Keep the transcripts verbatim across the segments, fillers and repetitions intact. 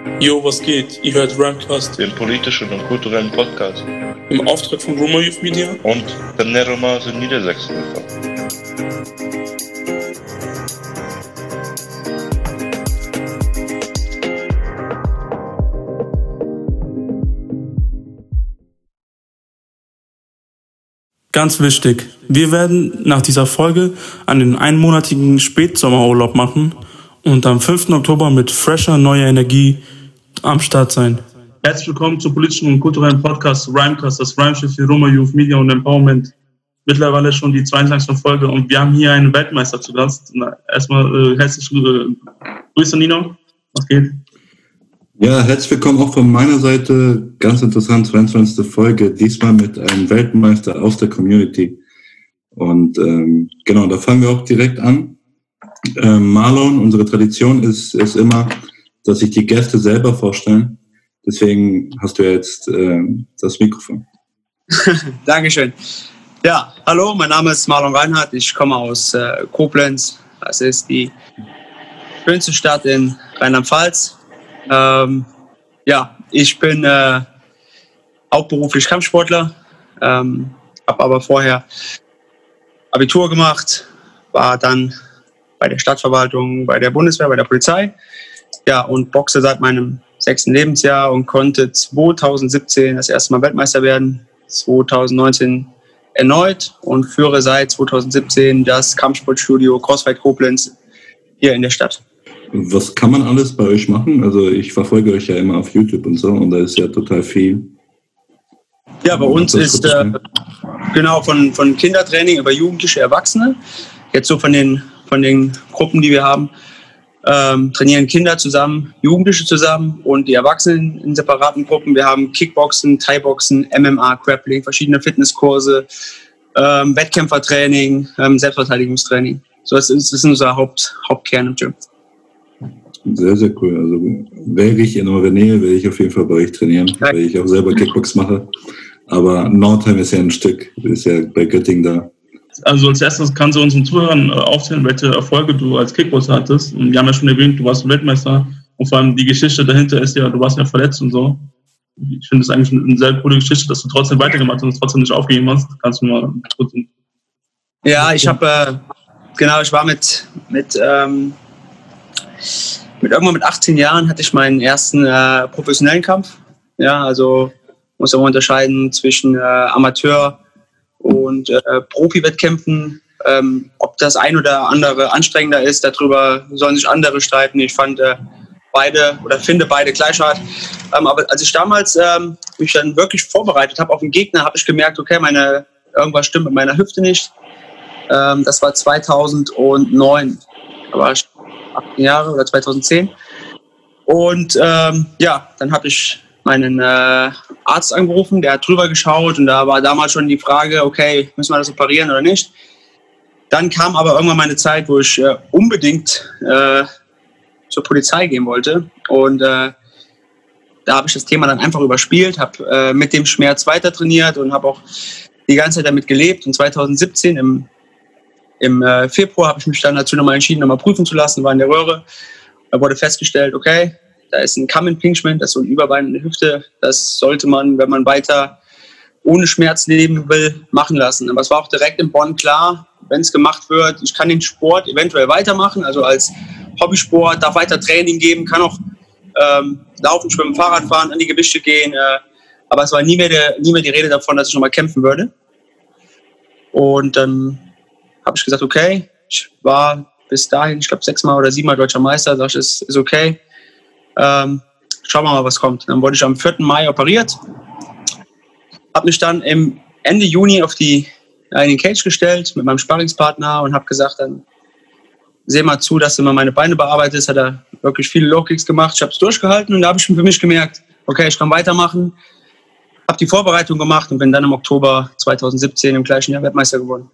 Jo, was geht? Ihr hört Rhymecast, den politischen und kulturellen Podcast. Im Auftrag von Roma Youth Media und der Neromars in Niedersachsen. Ganz wichtig, wir werden nach dieser Folge einen einmonatigen Spätsommerurlaub machen und am fünften Oktober mit fresher, neuer Energie am Start sein. Herzlich willkommen zum politischen und kulturellen Podcast Rhymecast, das Rhymeschiff für Roma Youth Media und Empowerment. Mittlerweile schon die zweiundzwanzigste Folge und wir haben hier einen Weltmeister zu Gast. Erstmal äh, herzlich äh, Grüße, Nino. Was geht? Ja, herzlich willkommen auch von meiner Seite. Ganz interessant, zweiundzwanzigste Folge, diesmal mit einem Weltmeister aus der Community. Und ähm, genau, da fangen wir auch direkt an. Ähm, Marlon, unsere Tradition ist, ist immer, dass sich die Gäste selber vorstellen. Deswegen hast du jetzt äh, das Mikrofon. Dankeschön. Ja, hallo, mein Name ist Marlon Reinhardt. Ich komme aus äh, Koblenz. Das ist die schönste Stadt in Rheinland-Pfalz. Ähm, ja, ich bin äh, hauptberuflich Kampfsportler, ähm, habe aber vorher Abitur gemacht, war dann bei der Stadtverwaltung, bei der Bundeswehr, bei der Polizei, ja, und boxe seit meinem sechsten Lebensjahr und konnte zweitausendsiebzehn das erste Mal Weltmeister werden, zweitausendneunzehn erneut und führe seit zweitausendsiebzehn das Kampfsportstudio Crossfight Koblenz hier in der Stadt. Was kann man alles bei euch machen? Also ich verfolge euch ja immer auf YouTube und so und da ist ja total viel. Ja, bei uns ist äh, genau von, von Kindertraining über Jugendliche, Erwachsene, jetzt so von den, von den Gruppen, die wir haben, ähm, trainieren Kinder zusammen, Jugendliche zusammen und die Erwachsenen in separaten Gruppen. Wir haben Kickboxen, Thai-Boxen, M M A, Grappling, verschiedene Fitnesskurse, ähm, Wettkämpfertraining, ähm, Selbstverteidigungstraining. So, das ist, das ist unser Haupt, Hauptkern im Gym. Sehr, sehr cool. Also wäre ich in eurer Nähe, werde ich auf jeden Fall bei euch trainieren, ja, weil ich auch selber Kickbox mache. Aber Nordheim ist ja ein Stück, ist ja bei Göttingen da. Also als erstes kannst du unseren Zuhörern aufzählen, welche Erfolge du als Kickboxer hattest. Und wir haben ja schon erwähnt, du warst Weltmeister. Und vor allem die Geschichte dahinter ist ja, du warst ja verletzt und so. Ich finde es eigentlich eine sehr coole Geschichte, dass du trotzdem weitergemacht hast und es trotzdem nicht aufgegeben hast. Kannst du mal kurz... Ja, ich habe, äh, genau, ich war mit, mit, ähm, mit irgendwann mit achtzehn Jahren hatte ich meinen ersten äh, professionellen Kampf. Ja, also muss man unterscheiden zwischen äh, Amateur- und äh, Profi-Wettkämpfen. Ähm, ob das ein oder andere anstrengender ist, darüber sollen sich andere streiten. Ich fand äh, beide oder finde beide gleich hart. Ähm, aber als ich damals ähm, mich dann wirklich vorbereitet habe auf den Gegner, habe ich gemerkt, okay, meine, irgendwas stimmt mit meiner Hüfte nicht. Ähm, das war zweitausendneun. Da war ich achtzehn Jahre oder zweitausendzehn. Und ähm, ja, dann habe ich meinen äh, Arzt angerufen, der hat drüber geschaut und da war damals schon die Frage, okay, müssen wir das operieren oder nicht? Dann kam aber irgendwann meine Zeit, wo ich äh, unbedingt äh, zur Polizei gehen wollte und äh, da habe ich das Thema dann einfach überspielt, habe äh, mit dem Schmerz weiter trainiert und habe auch die ganze Zeit damit gelebt und zweitausendsiebzehn im, im äh, Februar habe ich mich dann dazu nochmal entschieden, nochmal prüfen zu lassen, war in der Röhre, da wurde festgestellt, okay, da ist ein Kamm Impingement, das ist so ein Überbein in der Hüfte. Das sollte man, wenn man weiter ohne Schmerz leben will, machen lassen. Aber es war auch direkt in Bonn klar, wenn es gemacht wird, ich kann den Sport eventuell weitermachen, also als Hobbysport, darf weiter Training geben, kann auch ähm, laufen, schwimmen, Fahrrad fahren, an die Gewichte gehen. Äh, aber es war nie mehr, der, nie mehr die Rede davon, dass ich nochmal kämpfen würde. Und dann habe ich gesagt, okay, ich war bis dahin, ich glaube, sechsmal oder siebenmal deutscher Meister, sag ich, ist, ist okay. Ähm, schauen wir mal, was kommt. Dann wurde ich am vierten Mai operiert, habe mich dann im Ende Juni auf die, in den Cage gestellt mit meinem Sparringspartner und habe gesagt, dann seh mal zu, dass du mal meine Beine bearbeitest. Hat er wirklich viele Low-Kicks gemacht, ich habe es durchgehalten und da habe ich für mich gemerkt, okay, ich kann weitermachen, habe die Vorbereitung gemacht und bin dann im Oktober zweitausendsiebzehn im gleichen Jahr Weltmeister geworden.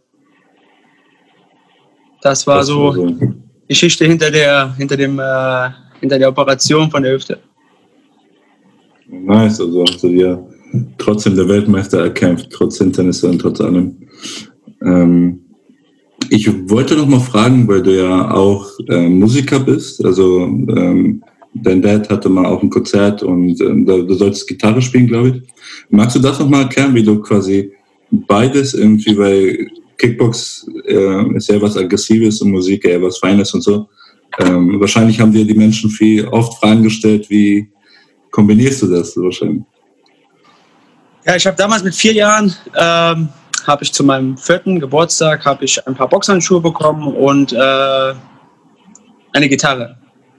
Das war so die Geschichte hinter der, hinter dem äh, hinter der Operation von der Hüfte. Nice, also hast du dir trotzdem der Weltmeister erkämpft, trotz Hindernisse und trotz allem. Ähm, ich wollte noch mal fragen, weil du ja auch äh, Musiker bist, also ähm, dein Dad hatte mal auch ein Konzert und äh, du solltest Gitarre spielen, glaube ich. Magst du das nochmal erklären, wie du quasi beides irgendwie, weil Kickbox äh, ist ja was Aggressives und Musik eher was Feines und so. Ähm, wahrscheinlich haben dir die Menschen viel oft Fragen gestellt, wie kombinierst du das wahrscheinlich? Ja, ich habe damals mit vier Jahren, ähm, habe ich zu meinem vierten Geburtstag, habe ich ein paar Boxhandschuhe bekommen und äh, eine Gitarre.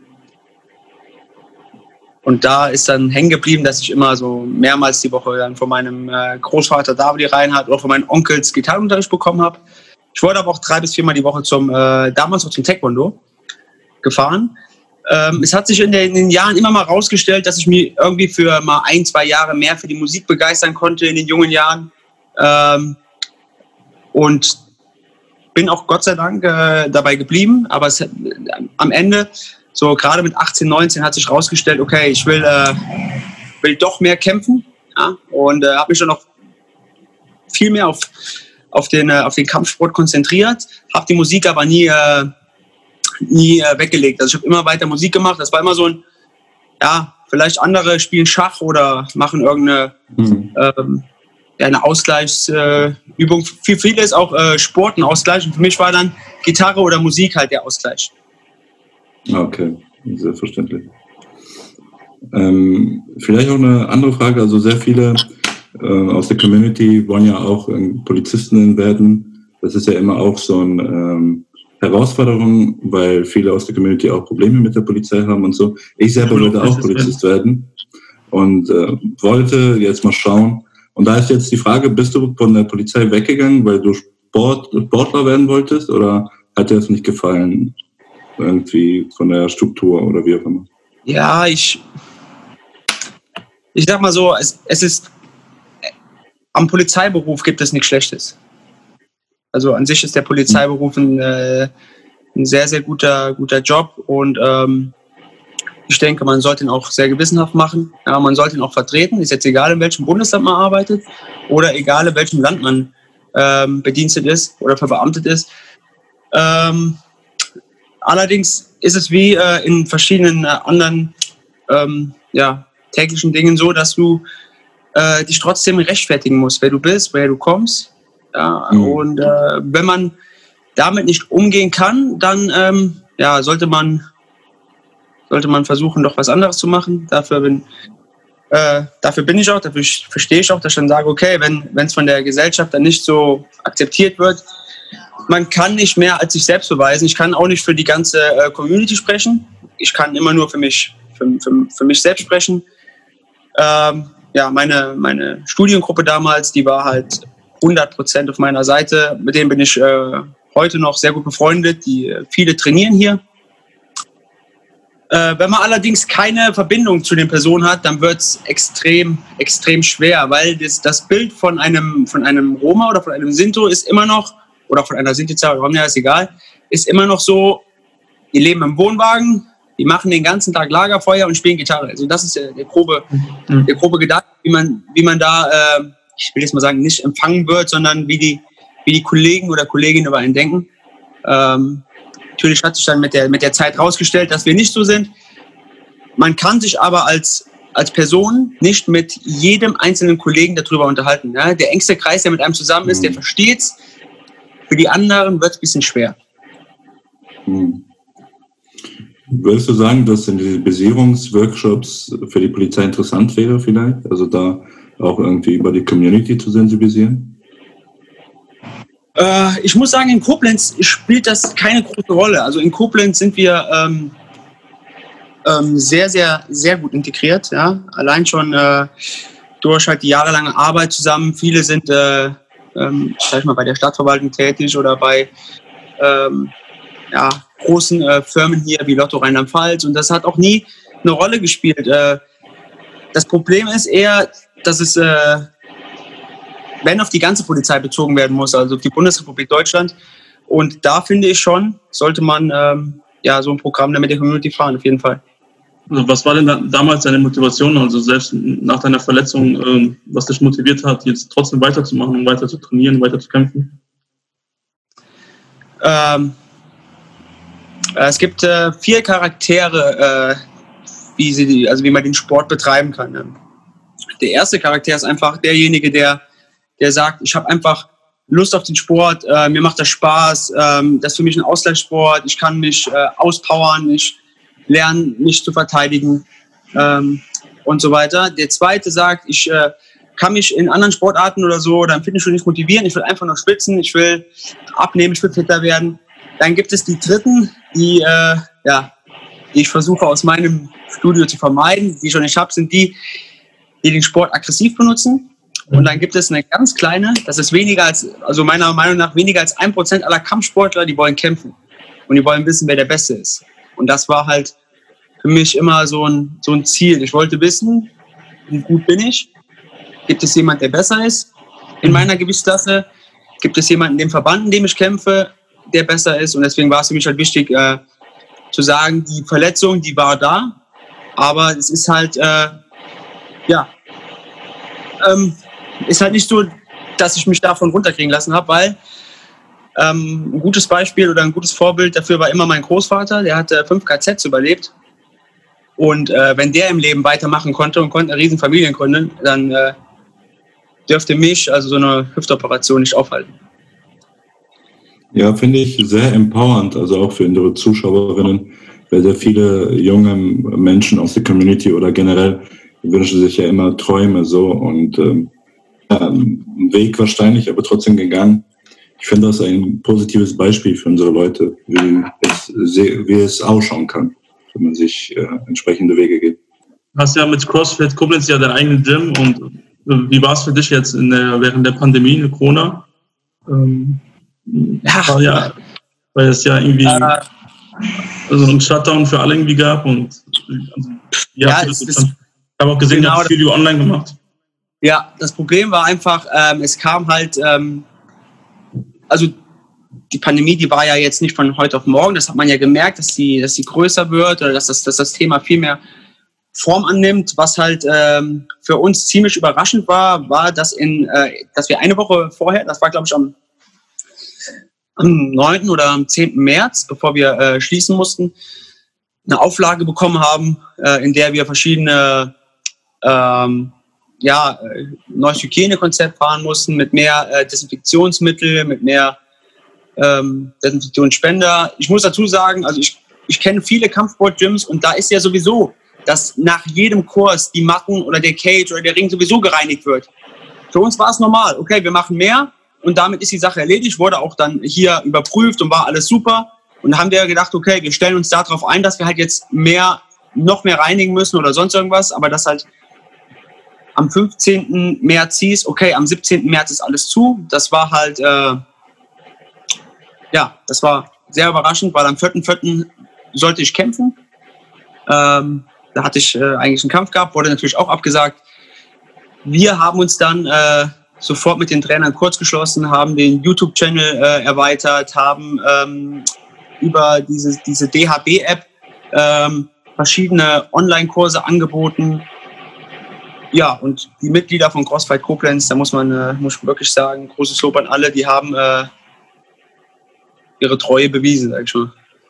Und da ist dann hängen geblieben, dass ich immer so mehrmals die Woche dann von meinem äh, Großvater David Reinhardt oder von meinen Onkels Gitarrenunterricht bekommen habe. Ich wurde aber auch drei bis viermal die Woche zum, äh, damals noch zum Taekwondo gefahren. Ähm, es hat sich in den, in den Jahren immer mal rausgestellt, dass ich mich irgendwie für mal ein, zwei Jahre mehr für die Musik begeistern konnte in den jungen Jahren. Ähm, und bin auch Gott sei Dank äh, dabei geblieben. Aber es, äh, am Ende, so gerade mit achtzehn, neunzehn, hat sich rausgestellt, okay, ich will, äh, will doch mehr kämpfen. Ja? Und äh, habe mich dann noch viel mehr auf, auf, den, äh, auf den Kampfsport konzentriert. Habe die Musik aber nie... Äh, nie äh, weggelegt. Also ich habe immer weiter Musik gemacht. Das war immer so ein, ja, vielleicht andere spielen Schach oder machen irgendeine mhm. ähm, ja, eine Ausgleichsübung. Äh, für viele ist auch äh, Sport ein Ausgleich. Und für mich war dann Gitarre oder Musik halt der Ausgleich. Okay, selbstverständlich. Ähm, vielleicht auch eine andere Frage. Also sehr viele äh, aus der Community wollen ja auch äh, Polizistinnen werden. Das ist ja immer auch so ein ähm, Herausforderung, weil viele aus der Community auch Probleme mit der Polizei haben und so. Ich selber wollte auch Polizist werden und äh, wollte jetzt mal schauen. Und da ist jetzt die Frage, bist du von der Polizei weggegangen, weil du Sport, Sportler werden wolltest, oder hat dir das nicht gefallen, irgendwie von der Struktur oder wie auch immer? Ja, ich, ich sag mal so, es, es ist, am Polizeiberuf gibt es nichts Schlechtes. Also an sich ist der Polizeiberuf ein, äh, ein sehr, sehr guter, guter Job und ähm, ich denke, man sollte ihn auch sehr gewissenhaft machen. Ja, man sollte ihn auch vertreten. Ist jetzt egal, in welchem Bundesland man arbeitet oder egal, in welchem Land man ähm, bedienstet ist oder verbeamtet ist. Ähm, allerdings ist es wie äh, in verschiedenen äh, anderen ähm, ja, täglichen Dingen so, dass du äh, dich trotzdem rechtfertigen musst, wer du bist, woher du kommst. Ja, mhm. Und äh, wenn man damit nicht umgehen kann, dann ähm, ja, sollte man sollte man versuchen, doch was anderes zu machen. Dafür bin, äh, dafür bin ich auch, dafür verstehe ich auch, dass ich dann sage, okay, wenn es von der Gesellschaft dann nicht so akzeptiert wird, man kann nicht mehr als sich selbst beweisen. Ich kann auch nicht für die ganze äh, Community sprechen. Ich kann immer nur für mich, für, für, für mich selbst sprechen. Ähm, ja, meine, meine Studiengruppe damals, die war halt hundert Prozent auf meiner Seite. Mit denen bin ich äh, heute noch sehr gut befreundet. Die äh, viele trainieren hier. Äh, wenn man allerdings keine Verbindung zu den Personen hat, dann wird es extrem, extrem schwer, weil das, das Bild von einem, von einem Roma oder von einem Sinto ist immer noch, oder von einer Sintica oder Romja, ist egal, ist immer noch so, die leben im Wohnwagen, die machen den ganzen Tag Lagerfeuer und spielen Gitarre. Also das ist der, der, grobe, mhm. der grobe Gedanke, wie man, wie man da... Äh, ich will jetzt mal sagen, nicht empfangen wird, sondern wie die, wie die Kollegen oder Kolleginnen über einen denken. Ähm, natürlich hat sich dann mit der, mit der Zeit herausgestellt, dass wir nicht so sind. Man kann sich aber als, als Person nicht mit jedem einzelnen Kollegen darüber unterhalten. Ja? Der engste Kreis, der mit einem zusammen ist, der versteht's. Für die anderen wird es ein bisschen schwer. Hm. Würdest du sagen, dass in die Besierungsworkshops für die Polizei interessant wäre vielleicht? Also da auch irgendwie über die Community zu sensibilisieren? Äh, ich muss sagen, in Koblenz spielt das keine große Rolle. Also in Koblenz sind wir ähm, ähm, sehr, sehr, sehr gut integriert. Ja? Allein schon äh, durch halt die jahrelange Arbeit zusammen. Viele sind, äh, ähm, sag ich mal, bei der Stadtverwaltung tätig oder bei ähm, ja, großen äh, Firmen hier wie Lotto Rheinland-Pfalz. Und das hat auch nie eine Rolle gespielt. Äh, das Problem ist eher, dass es, äh, wenn auf die ganze Polizei bezogen werden muss, also auf die Bundesrepublik Deutschland. Und da finde ich schon, sollte man ähm, ja, so ein Programm mit der Community fahren, auf jeden Fall. Also was war denn da, damals deine Motivation, also selbst nach deiner Verletzung, ähm, was dich motiviert hat, jetzt trotzdem weiterzumachen und weiter zu trainieren, weiter zu kämpfen? Ähm, es gibt äh, vier Charaktere, äh, wie sie, also wie man den Sport betreiben kann. Ne? Der erste Charakter ist einfach derjenige, der, der sagt, ich habe einfach Lust auf den Sport, äh, mir macht das Spaß, ähm, das ist für mich ein Ausgleichssport, ich kann mich äh, auspowern, ich lerne mich zu verteidigen ähm, und so weiter. Der zweite sagt, ich äh, kann mich in anderen Sportarten oder so oder im Fitnessstudio nicht motivieren, ich will einfach nur schwitzen, ich will abnehmen, ich will fitter werden. Dann gibt es die dritten, die, äh, ja, die ich versuche aus meinem Studio zu vermeiden, die ich schon nicht habe, sind die, die den Sport aggressiv benutzen. Und dann gibt es eine ganz kleine, das ist weniger als, also meiner Meinung nach weniger als ein Prozent aller Kampfsportler, die wollen kämpfen. Und die wollen wissen, wer der Beste ist. Und das war halt für mich immer so ein, so ein Ziel. Ich wollte wissen, wie gut bin ich? Gibt es jemanden, der besser ist in meiner Gewichtsklasse? Gibt es jemanden in dem Verband, in dem ich kämpfe, der besser ist? Und deswegen war es für mich halt wichtig, äh, zu sagen, die Verletzung, die war da. Aber es ist halt, äh, ja, ähm, ist halt nicht so, dass ich mich davon runterkriegen lassen habe, weil ähm, ein gutes Beispiel oder ein gutes Vorbild dafür war immer mein Großvater. Der hatte fünf K Zs überlebt. Und äh, wenn der im Leben weitermachen konnte und konnte eine riesen Familie gründen, dann äh, dürfte mich also so eine Hüftoperation nicht aufhalten. Ja, finde ich sehr empowernd, also auch für unsere Zuschauerinnen, weil sehr viele junge Menschen aus der Community oder generell wünschen sich ja immer Träume so und ähm, ja, ein Weg wahrscheinlich, aber trotzdem gegangen. Ich finde das ein positives Beispiel für unsere Leute, wie es, wie es ausschauen kann, wenn man sich äh, entsprechende Wege geht. Du hast ja mit CrossFit Koblenz ja dein eigenes Gym und wie war es für dich jetzt in der, während der Pandemie, in Corona? Ähm, ja. War ja, weil es ja irgendwie äh, also einen Shutdown für alle irgendwie gab und also, ja, das ist, ich habe auch gesehen, genau, du hast das Video online gemacht. Ja, das Problem war einfach, ähm, es kam halt, ähm, also die Pandemie, die war ja jetzt nicht von heute auf morgen, das hat man ja gemerkt, dass die, dass die größer wird oder dass das, dass das Thema viel mehr Form annimmt. Was halt ähm, für uns ziemlich überraschend war, war, dass, in, äh, dass wir eine Woche vorher, das war glaube ich am, am neunten oder am zehnten März, bevor wir äh, schließen mussten, eine Auflage bekommen haben, äh, in der wir verschiedene ähm, ja, neues Hygienekonzept fahren mussten, mit mehr äh, Desinfektionsmittel, mit mehr ähm, Desinfektionsspender. Ich muss dazu sagen, also ich, ich kenne viele Kampfsport-Gyms und da ist ja sowieso, dass nach jedem Kurs die Matten oder der Cage oder der Ring sowieso gereinigt wird. Für uns war es normal. Okay, wir machen mehr und damit ist die Sache erledigt, wurde auch dann hier überprüft und war alles super. Und dann haben wir gedacht, okay, wir stellen uns darauf ein, dass wir halt jetzt mehr, noch mehr reinigen müssen oder sonst irgendwas, aber das halt am fünfzehnten März hieß, okay, am siebzehnten März ist alles zu. Das war halt, äh, ja, das war sehr überraschend, weil am vierten vierten sollte ich kämpfen. Ähm, da hatte ich äh, eigentlich einen Kampf gehabt, wurde natürlich auch abgesagt. Wir haben uns dann äh, sofort mit den Trainern kurz geschlossen, haben den YouTube-Channel äh, erweitert, haben ähm, über diese, diese D H B-App ähm, verschiedene Online-Kurse angeboten. Ja, und die Mitglieder von CrossFight Koblenz, da muss man, äh, muss man wirklich sagen, großes Lob an alle, die haben äh, ihre Treue bewiesen, sag ich mal.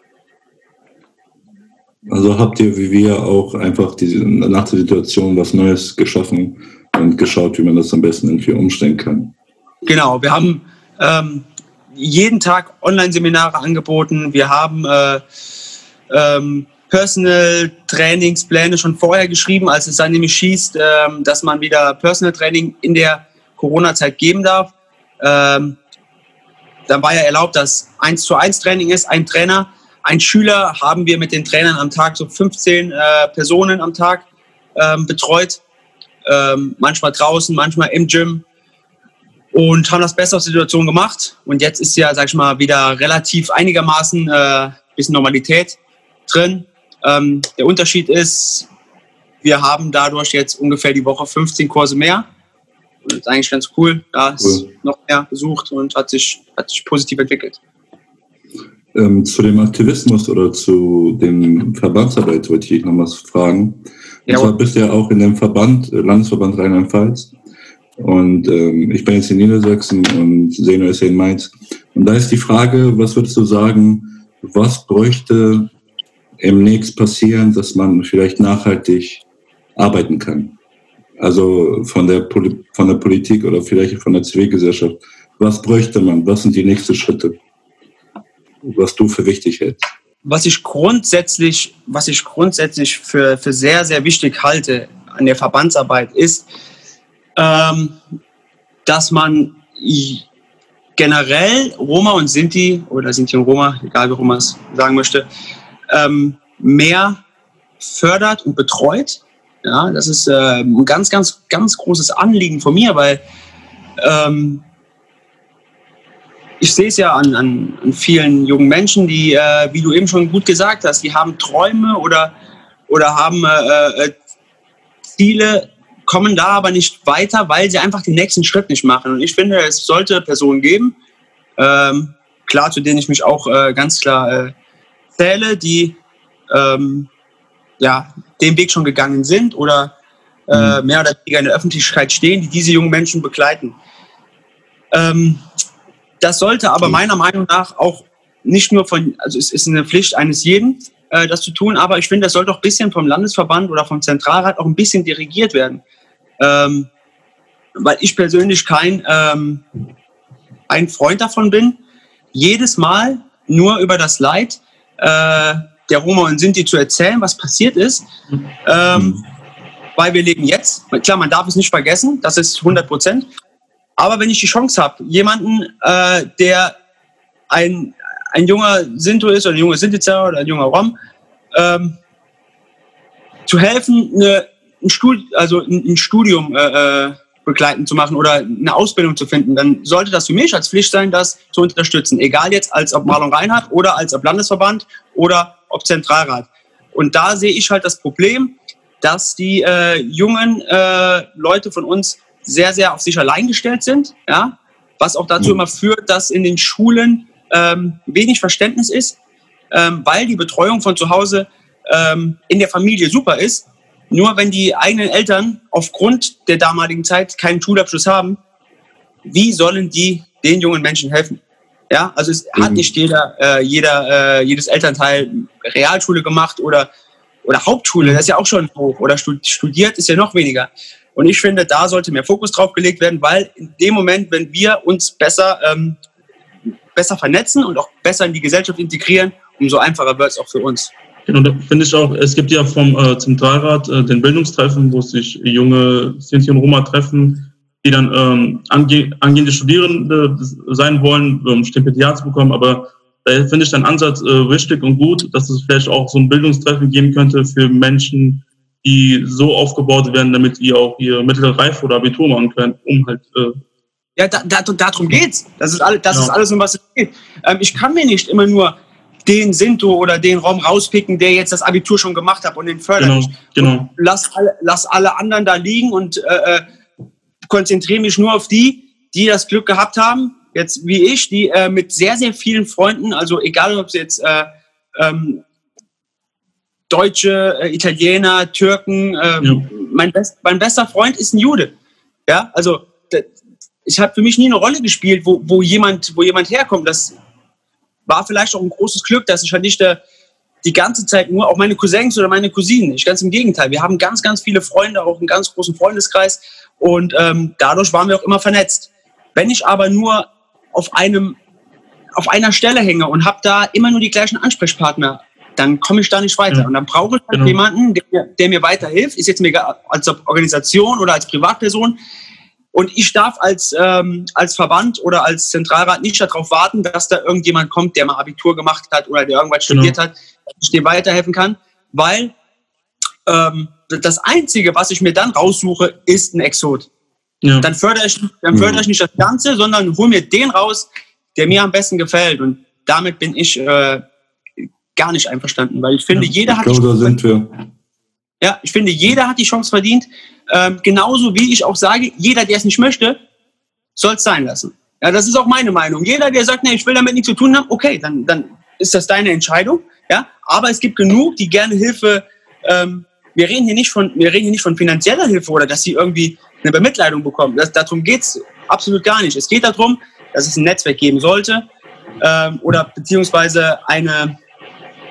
Also habt ihr wie wir auch einfach diese, nach der Situation was Neues geschaffen und geschaut, wie man das am besten irgendwie umstellen kann? Genau, wir haben ähm, jeden Tag Online-Seminare angeboten. Wir haben äh, ähm, Personal Trainingspläne schon vorher geschrieben, als es dann nämlich schießt, ähm, dass man wieder Personal Training in der Corona-Zeit geben darf. Ähm, dann war ja erlaubt, dass eins zu eins Training ist, ein Trainer, ein Schüler, haben wir mit den Trainern am Tag so fünfzehn äh, Personen am Tag ähm, betreut. Ähm, manchmal draußen, manchmal im Gym. Und haben das Beste aus der Situation gemacht. Und jetzt ist ja, sag ich mal, wieder relativ einigermaßen äh, bisschen Normalität drin. Ähm, der Unterschied ist, wir haben dadurch jetzt ungefähr die Woche fünfzehn Kurse mehr. Und das ist eigentlich ganz cool. Da ist cool. Noch mehr besucht und hat sich, hat sich positiv entwickelt. Ähm, zu dem Aktivismus oder zu dem Verbandsarbeit wollte ich noch was fragen. Und ja, zwar bist du ja auch in dem Verband, Landesverband Rheinland-Pfalz. Und ähm, ich bin jetzt in Niedersachsen und Senior ist ja in Mainz. Und da ist die Frage, was würdest du sagen, was bräuchte demnächst passieren, dass man vielleicht nachhaltig arbeiten kann? Also von der, Poli- von der Politik oder vielleicht von der Zivilgesellschaft. Was bräuchte man? Was sind die nächsten Schritte? Was du für wichtig hältst? Was ich grundsätzlich, was ich grundsätzlich für, für sehr, sehr wichtig halte an der Verbandsarbeit ist, ähm, dass man generell Roma und Sinti oder Sinti und Roma, egal wie rum man es sagen möchte, ähm, mehr fördert und betreut. Ja, das ist äh, ein ganz, ganz, ganz großes Anliegen von mir, weil ähm, ich sehe es ja an, an, an vielen jungen Menschen, die, äh, wie du eben schon gut gesagt hast, die haben Träume oder, oder haben äh, äh, Ziele, kommen da aber nicht weiter, weil sie einfach den nächsten Schritt nicht machen. Und ich finde, es sollte Personen geben, ähm, klar, zu denen ich mich auch äh, ganz klar äh, zähle, die ähm, ja, den Weg schon gegangen sind oder äh, mehr oder weniger in der Öffentlichkeit stehen, die diese jungen Menschen begleiten. Ähm, das sollte aber meiner Meinung nach auch nicht nur von, also es ist eine Pflicht eines jeden, äh, das zu tun, aber ich finde, das sollte auch ein bisschen vom Landesverband oder vom Zentralrat auch ein bisschen dirigiert werden. Ähm, weil ich persönlich kein ähm, ein Freund davon bin, jedes Mal nur über das Leid äh, der Roma und Sinti zu erzählen, was passiert ist. Ähm, weil wir leben jetzt. Klar, man darf es nicht vergessen, das ist hundert Prozent. Aber wenn ich die Chance habe, jemanden, äh, der ein, ein junger Sinto ist oder ein junger Sintizer oder ein junger Rom, ähm, zu helfen, eine, ein, Stud- also ein Studium äh, begleiten zu machen oder eine Ausbildung zu finden, dann sollte das für mich als Pflicht sein, das zu unterstützen. Egal jetzt, als ob Marlon Reinhardt oder als ob Landesverband oder ob Zentralrat. Und da sehe ich halt das Problem, dass die äh, jungen äh, Leute von uns sehr, sehr auf sich allein gestellt sind, ja? Was auch dazu immer führt, dass in den Schulen ähm, wenig Verständnis ist, ähm, weil die Betreuung von zu Hause ähm, in der Familie super ist. Nur wenn die eigenen Eltern aufgrund der damaligen Zeit keinen Schulabschluss haben, wie sollen die den jungen Menschen helfen? Ja, also es mhm. hat nicht jeder, äh, jeder äh, jedes Elternteil Realschule gemacht oder, oder Hauptschule, das ist ja auch schon hoch. Oder studiert ist ja noch weniger. Und ich finde, da sollte mehr Fokus drauf gelegt werden, weil in dem Moment, wenn wir uns besser, ähm, besser vernetzen und auch besser in die Gesellschaft integrieren, umso einfacher wird es auch für uns. Genau, da finde ich auch, es gibt ja vom äh, Zentralrat äh, den Bildungstreffen, wo sich junge Sinti und Roma treffen, die dann ähm, ange- angehende Studierende sein wollen, um Stipendiat zu bekommen. Aber da finde ich den Ansatz äh, wichtig und gut, dass es vielleicht auch so ein Bildungstreffen geben könnte für Menschen, die so aufgebaut werden, damit die auch ihr mittlere Reife oder Abitur machen können, um halt... Äh, ja, da, da, darum geht's. Das ist, all, das ja. ist alles, um was es geht. Ähm, ich kann mir nicht immer nur den Sinto oder den Raum rauspicken, der jetzt das Abitur schon gemacht hat und den fördert. Genau, genau. Lass alle, lass alle anderen da liegen und äh, konzentriere mich nur auf die, die das Glück gehabt haben, jetzt wie ich, die äh, mit sehr, sehr vielen Freunden, also egal ob es jetzt äh, ähm, Deutsche, äh, Italiener, Türken, äh, ja. mein, best, mein bester Freund ist ein Jude. Ja, also es hat für mich nie eine Rolle gespielt, wo, wo, jemand, wo jemand herkommt. Das war vielleicht auch ein großes Glück, dass ich halt nicht äh, die ganze Zeit nur auch meine Cousins oder meine Cousinen, nicht ganz im Gegenteil. Wir haben ganz, ganz viele Freunde, auch einen ganz großen Freundeskreis und ähm, dadurch waren wir auch immer vernetzt. Wenn ich aber nur auf, einem, auf einer Stelle hänge und habe da immer nur die gleichen Ansprechpartner, dann komme ich da nicht weiter. Ja. Und dann brauche ich halt Genau. jemanden, der, der mir weiterhilft, ist jetzt mir egal, als Organisation oder als Privatperson. Und ich darf als, ähm, als Verband oder als Zentralrat nicht darauf warten, dass da irgendjemand kommt, der mal Abitur gemacht hat oder der irgendwas Genau. studiert hat, dass ich dem weiterhelfen kann. Weil ähm, das Einzige, was ich mir dann raussuche, ist ein Exot. Ja. Dann fördere ich, dann fördere ich nicht das Ganze, sondern hole mir den raus, der mir am besten gefällt. Und damit bin ich äh, gar nicht einverstanden, weil ich finde, Ja, jeder Ich hat glaube, die da Chance sind wir. ja, ich finde, jeder hat die Chance verdient. Ähm, genauso wie ich auch sage, jeder, der es nicht möchte, soll es sein lassen. Ja, das ist auch meine Meinung. Jeder, der sagt, nee, ich will damit nichts zu tun haben, okay, dann, dann ist das deine Entscheidung. Ja, aber es gibt genug, die gerne Hilfe. Ähm, wir reden hier nicht von, wir reden hier nicht von finanzieller Hilfe oder dass sie irgendwie eine Bemitleidung bekommen. Das, darum geht's absolut gar nicht. Es geht darum, dass es ein Netzwerk geben sollte ähm, oder beziehungsweise eine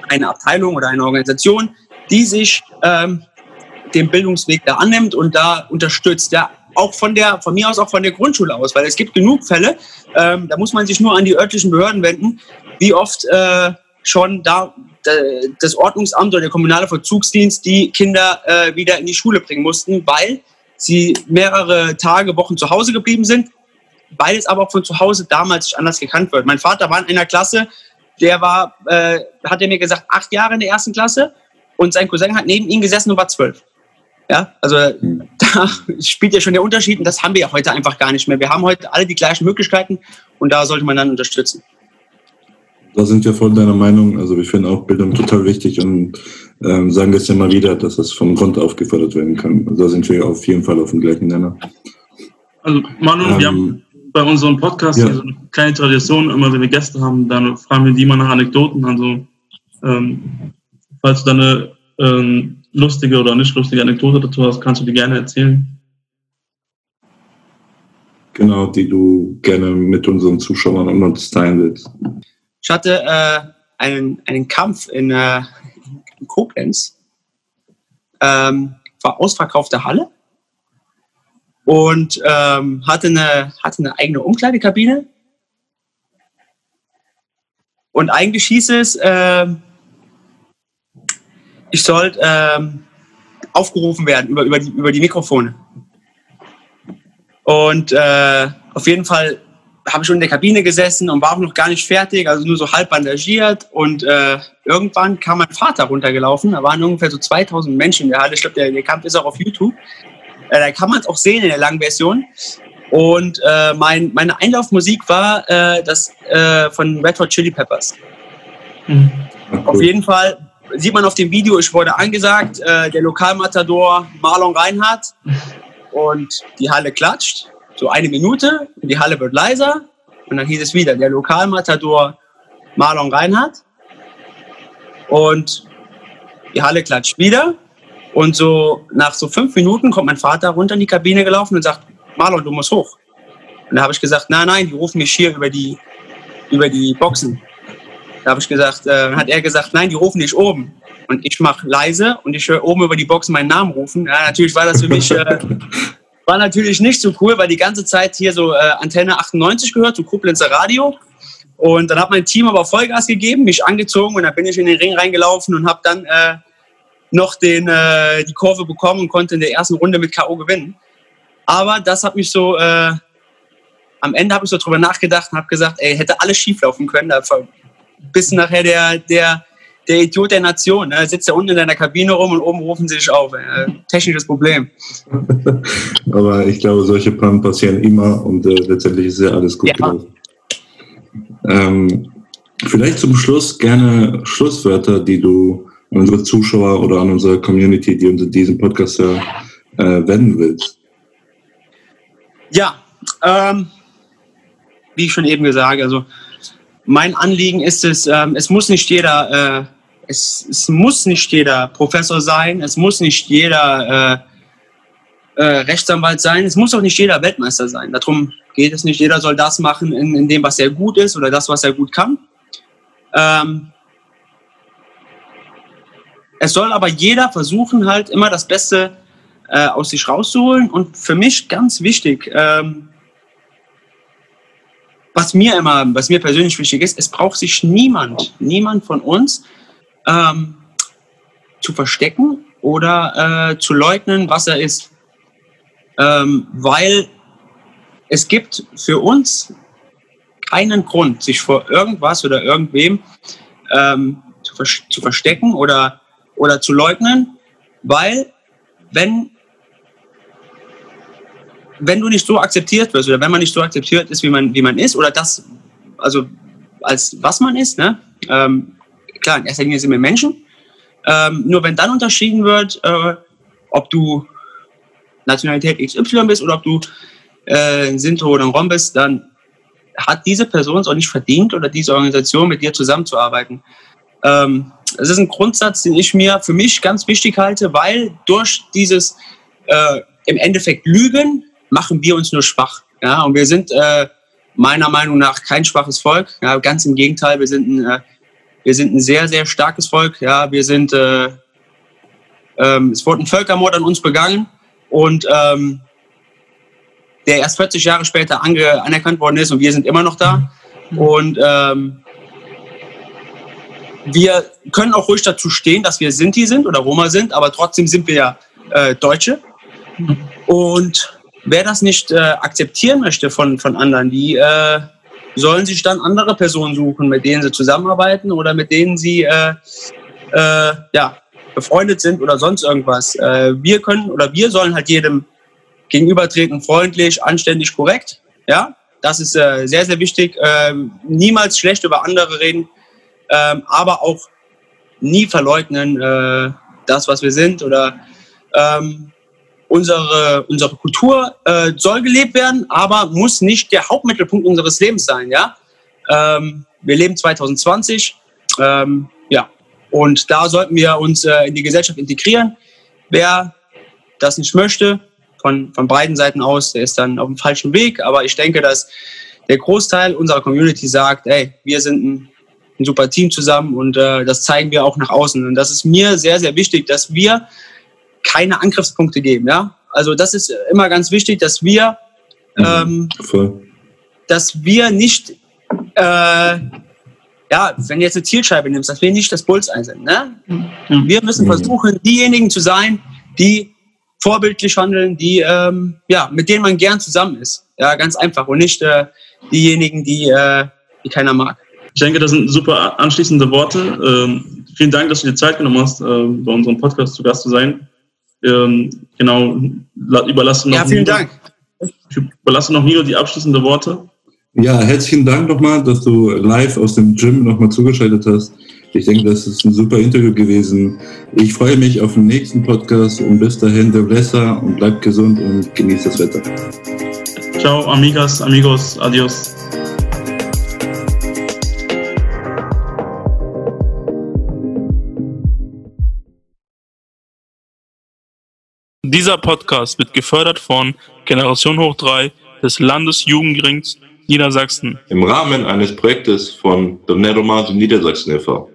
eine Abteilung oder eine Organisation, die sich ähm, den Bildungsweg da annimmt und da unterstützt. Ja, auch von der, von mir aus auch von der Grundschule aus, weil es gibt genug Fälle, ähm, da muss man sich nur an die örtlichen Behörden wenden, wie oft äh, schon da äh, das Ordnungsamt oder der kommunale Vollzugsdienst die Kinder äh, wieder in die Schule bringen mussten, weil sie mehrere Tage, Wochen zu Hause geblieben sind, weil es aber auch von zu Hause damals nicht anders gekannt wird. Mein Vater war in einer Klasse, der war, äh, hat er mir gesagt, acht Jahre in der ersten Klasse und sein Cousin hat neben ihm gesessen und war zwölf. Ja, also da spielt ja schon der Unterschied und das haben wir ja heute einfach gar nicht mehr. Wir haben heute alle die gleichen Möglichkeiten und da sollte man dann unterstützen. Da sind wir voll deiner Meinung. Also wir finden auch Bildung total wichtig und ähm, sagen das ja mal wieder, dass das vom Grund auf gefördert werden kann. Also da sind wir auf jeden Fall auf dem gleichen Nenner. Also Manu, ähm, wir haben bei unserem Podcast ja. so eine kleine Tradition, immer wenn wir Gäste haben, dann fragen wir die mal nach Anekdoten. Also ähm, falls du deine ähm, lustige oder nicht lustige Anekdote dazu hast, kannst du die gerne erzählen. Genau, die du gerne mit unseren Zuschauern und uns teilen willst. Ich hatte äh, einen, einen Kampf in, äh, in Koblenz, ähm, war ausverkaufte Halle und ähm, hatte, eine, hatte eine eigene Umkleidekabine. Und eigentlich hieß es, äh, ich sollte ähm, aufgerufen werden über, über, die, über die Mikrofone. Und äh, auf jeden Fall habe ich schon in der Kabine gesessen und war auch noch gar nicht fertig, also nur so halb bandagiert. Und äh, irgendwann kam mein Vater runtergelaufen. Da waren ungefähr so zweitausend Menschen in der Halle. Ich glaube, der, der Kampf ist auch auf YouTube. Äh, da kann man es auch sehen in der langen Version. Und äh, mein, meine Einlaufmusik war äh, das äh, von Red Hot Chili Peppers. Mhm. Auf jeden Fall sieht man auf dem Video, ich wurde angesagt, äh, der Lokalmatador Marlon Reinhardt. Und die Halle klatscht, so eine Minute, und die Halle wird leiser. Und dann hieß es wieder, der Lokalmatador Marlon Reinhardt. Und die Halle klatscht wieder. Und so nach so fünf Minuten kommt mein Vater runter in die Kabine gelaufen und sagt, Marlon, du musst hoch. Und da habe ich gesagt, nein, nein, die rufen mich hier über die, über die Boxen. Da habe ich gesagt, äh, hat er gesagt, nein, die rufen dich oben. Und ich mache leise und ich höre oben über die Boxen meinen Namen rufen. Ja, natürlich war das für mich äh, war natürlich nicht so cool, weil die ganze Zeit hier so äh, Antenne achtundneunzig gehört, so Koblenzer Radio. Und dann hat mein Team aber Vollgas gegeben, mich angezogen und dann bin ich in den Ring reingelaufen und habe dann äh, noch den, äh, die Kurve bekommen und konnte in der ersten Runde mit K O gewinnen. Aber das hat mich so, äh, am Ende habe ich so drüber nachgedacht und habe gesagt, ey, hätte alles schief laufen können. Da bis nachher der, der, der Idiot der Nation, ne? Sitzt da unten in deiner Kabine rum und oben rufen sie dich auf. Äh, technisches Problem. Aber ich glaube, solche Pannen passieren immer und äh, letztendlich ist ja alles gut ja. gelaufen. Ähm, vielleicht zum Schluss gerne Schlusswörter, die du an unsere Zuschauer oder an unsere Community, die unter diesem Podcast äh, wenden willst. Ja, ähm, wie ich schon eben gesagt, also mein Anliegen ist es, ähm, es muss nicht jeder, äh, es, es muss nicht jeder Professor sein, es muss nicht jeder äh, äh, Rechtsanwalt sein, es muss auch nicht jeder Weltmeister sein. Darum geht es nicht. Jeder soll das machen in, in dem, was er gut ist oder das, was er gut kann. Ähm, es soll aber jeder versuchen, halt immer das Beste äh, aus sich rauszuholen. Und für mich ganz wichtig, ähm, was mir immer, was mir persönlich wichtig ist, es braucht sich niemand, niemand von uns ähm, zu verstecken oder äh, zu leugnen, was er ist. Ähm, weil es gibt für uns keinen Grund, sich vor irgendwas oder irgendwem ähm, zu, vers- zu verstecken oder, oder zu leugnen, weil wenn wenn du nicht so akzeptiert wirst oder wenn man nicht so akzeptiert ist, wie man, wie man ist oder das, also als was man ist, ne? Ähm, klar, in erster Linie sind wir Menschen, ähm, nur wenn dann unterschieden wird, äh, ob du Nationalität X Y bist oder ob du äh, ein Sinto oder ein Rom bist, dann hat diese Person es auch nicht verdient oder diese Organisation mit dir zusammenzuarbeiten. Ähm, das ist ein Grundsatz, den ich mir für mich ganz wichtig halte, weil durch dieses äh, im Endeffekt Lügen machen wir uns nur schwach. Ja? Und wir sind äh, meiner Meinung nach kein schwaches Volk. Ja? Ganz im Gegenteil, wir sind ein, äh, Wir sind ein sehr, sehr starkes Volk. Ja, wir sind, äh, ähm, es wurde ein Völkermord an uns begangen und ähm, der erst vierzig Jahre später ange- anerkannt worden ist und wir sind immer noch da. Und ähm, wir können auch ruhig dazu stehen, dass wir Sinti sind oder Roma sind, aber trotzdem sind wir ja äh, Deutsche. Und wer das nicht äh, akzeptieren möchte von, von anderen, die äh, sollen sich dann andere Personen suchen, mit denen sie zusammenarbeiten oder mit denen sie äh, äh, ja, befreundet sind oder sonst irgendwas. Äh, wir können oder wir sollen halt jedem gegenübertreten, freundlich, anständig, korrekt. Ja, das ist äh, sehr, sehr wichtig. Ähm, niemals schlecht über andere reden, ähm, aber auch nie verleugnen, äh, das, was wir sind. Oder ähm, unsere, unsere Kultur äh, soll gelebt werden, aber muss nicht der Hauptmittelpunkt unseres Lebens sein. Ja, ähm, wir leben zwanzig zwanzig. Ähm, ja, und da sollten wir uns äh, in die Gesellschaft integrieren. Wer das nicht möchte, Von, von beiden Seiten aus, der ist dann auf dem falschen Weg. Aber ich denke, dass der Großteil unserer Community sagt, ey, wir sind ein, ein super Team zusammen und äh, das zeigen wir auch nach außen. Und das ist mir sehr, sehr wichtig, dass wir keine Angriffspunkte geben. Ja? Also das ist immer ganz wichtig, dass wir, ähm, Voll. dass wir nicht, äh, ja, wenn du jetzt eine Zielscheibe nimmst, dass wir nicht das Bullseye sind. Ne? Wir müssen versuchen, diejenigen zu sein, die vorbildlich handeln, die, ähm, ja, mit denen man gern zusammen ist. Ja, ganz einfach. Und nicht äh, diejenigen, die, äh, die keiner mag. Ich denke, das sind super anschließende Worte. Ähm, vielen Dank, dass du dir Zeit genommen hast, äh, bei unserem Podcast zu Gast zu sein. Ähm, genau, überlasse noch Ja, vielen Nino, Dank. Ich überlasse noch Nino die abschließenden Worte. Ja, herzlichen Dank nochmal, dass du live aus dem Gym nochmal zugeschaltet hast. Ich denke, das ist ein super Interview gewesen. Ich freue mich auf den nächsten Podcast und bis dahin, der Blesser und bleibt gesund und genießt das Wetter. Ciao, amigas, amigos, adios. Dieser Podcast wird gefördert von Generation Hoch drei des Landesjugendrings Niedersachsen. Im Rahmen eines Projektes von Doneromase Niedersachsen e V